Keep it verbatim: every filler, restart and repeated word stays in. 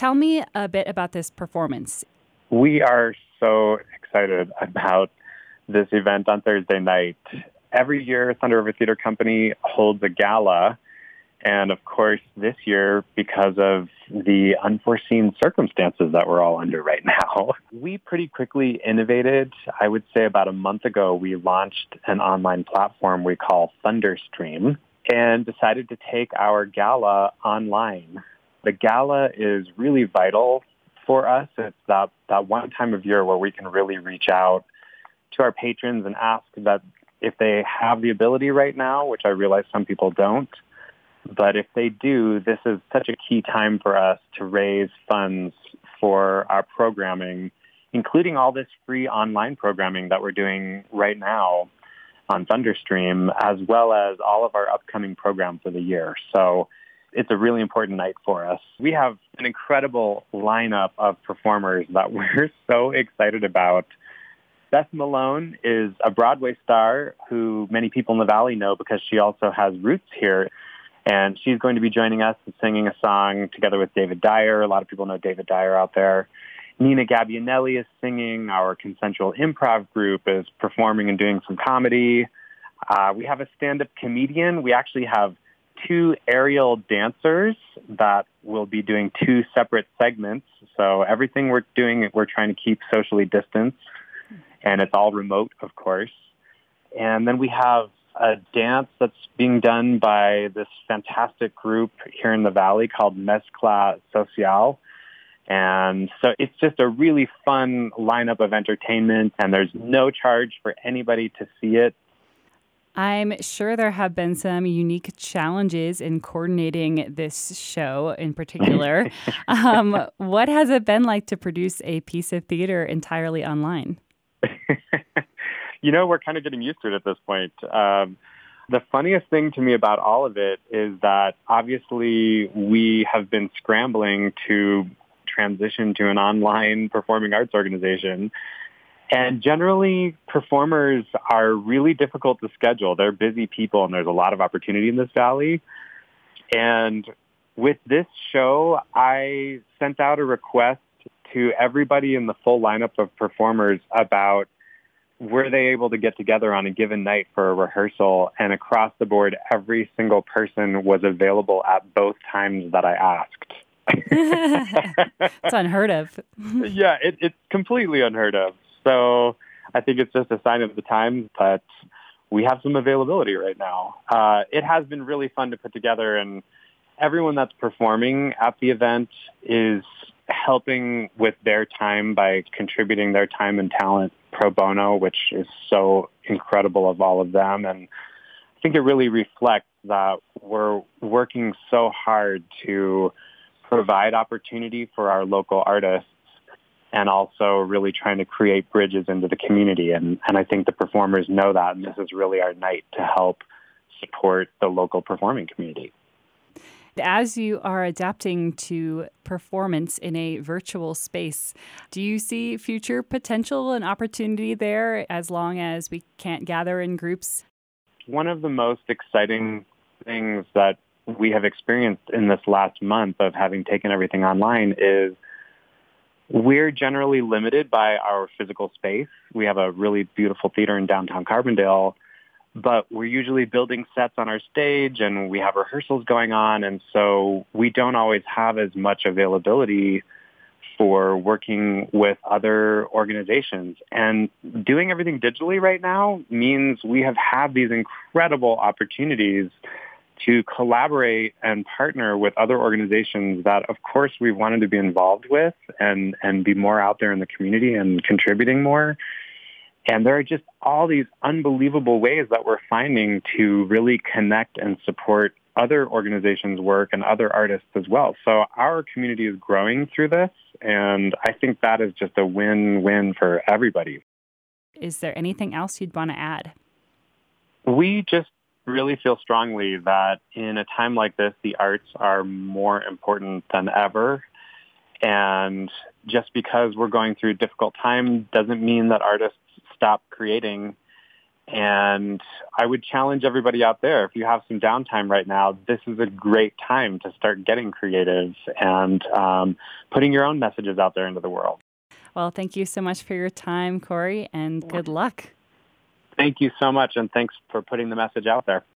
Tell me a bit about this performance. We are so excited about this event on Thursday night. Every year, Thunder River Theater Company holds a gala. And of course, this year, because of the unforeseen circumstances that we're all under right now, we pretty quickly innovated. I would say about a month ago, we launched an online platform we call Thunderstream and decided to take our gala online. The gala is really vital for us. It's that, that one time of year where we can really reach out to our patrons and ask that if they have the ability right now, which I realize some people don't, but if they do, this is such a key time for us to raise funds for our programming, including all this free online programming that we're doing right now on Thunderstream, as well as all of our upcoming programs for the year. So it's a really important night for us. We have an incredible lineup of performers that we're so excited about. Beth Malone is a Broadway star who many people in the Valley know because she also has roots here. And she's going to be joining us and singing a song together with David Dyer. A lot of people know David Dyer out there. Nina Gabbianelli is singing. Our Consensual Improv group is performing and doing some comedy. Uh, we have a stand-up comedian. We actually have two aerial dancers that will be doing two separate segments. So everything we're doing, we're trying to keep socially distanced. And it's all remote, of course. And then we have a dance that's being done by this fantastic group here in the Valley called Mezcla Social. And so it's just a really fun lineup of entertainment, and there's no charge for anybody to see it. I'm sure there have been some unique challenges in coordinating this show in particular. um, what has it been like to produce a piece of theater entirely online? You know, we're kind of getting used to it at this point. Um, the funniest thing to me about all of it is that obviously we have been scrambling to transition to an online performing arts organization. And generally, performers are really difficult to schedule. They're busy people, and there's a lot of opportunity in this valley. And with this show, I sent out a request to everybody in the full lineup of performers about were they able to get together on a given night for a rehearsal, and across the board, every single person was available at both times that I asked. It's unheard of. Yeah, it, it's completely unheard of. So I think it's just a sign of the times that we have some availability right now. Uh, it has been really fun to put together, and everyone that's performing at the event is helping with their time by contributing their time and talent pro bono, which is so incredible of all of them. And I think it really reflects that we're working so hard to provide opportunity for our local artists and also really trying to create bridges into the community. And, and I think the performers know that, and this is really our night to help support the local performing community. As you are adapting to performance in a virtual space, do you see future potential and opportunity there as long as we can't gather in groups? One of the most exciting things that we have experienced in this last month of having taken everything online is we're generally limited by our physical space. We have a really beautiful theater in downtown Carbondale, but we're usually building sets on our stage and we have rehearsals going on. And so we don't always have as much availability for working with other organizations. And doing everything digitally right now means we have had these incredible opportunities to collaborate and partner with other organizations that, of course, we wanted to be involved with and, and be more out there in the community and contributing more. And there are just all these unbelievable ways that we're finding to really connect and support other organizations' work and other artists as well. So our community is growing through this, and I think that is just a win-win for everybody. Is there anything else you'd want to add? We just really feel strongly that in a time like this, the arts are more important than ever. And just because we're going through a difficult time doesn't mean that artists stop creating. And I would challenge everybody out there, if you have some downtime right now, this is a great time to start getting creative and um, putting your own messages out there into the world. Well, thank you so much for your time, Corey, and good luck. Thank you so much, and thanks for putting the message out there.